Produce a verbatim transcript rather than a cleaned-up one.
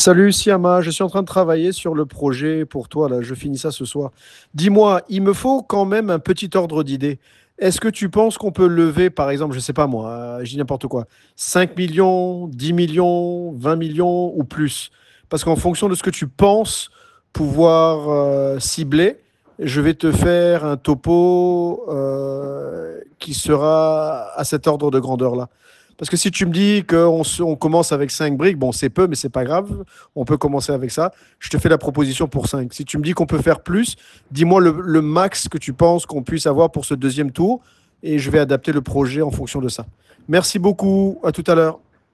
Salut Siama, je suis en train de travailler sur le projet pour toi, là, je finis ça ce soir. Dis-moi, il me faut quand même un petit ordre d'idée. Est-ce que tu penses qu'on peut lever, par exemple, je sais pas moi, euh, je dis n'importe quoi, cinq millions, dix millions, vingt millions ou plus? Parce qu'en fonction de ce que tu penses pouvoir euh, cibler, je vais te faire un topo euh, qui sera à cet ordre de grandeur-là. Parce que si tu me dis qu'on se- on commence avec cinq briques, bon, c'est peu, mais c'est pas grave. On peut commencer avec ça. Je te fais la proposition pour cinq. Si tu me dis qu'on peut faire plus, dis-moi le, le max que tu penses qu'on puisse avoir pour ce deuxième tour et je vais adapter le projet en fonction de ça. Merci beaucoup. À tout à l'heure.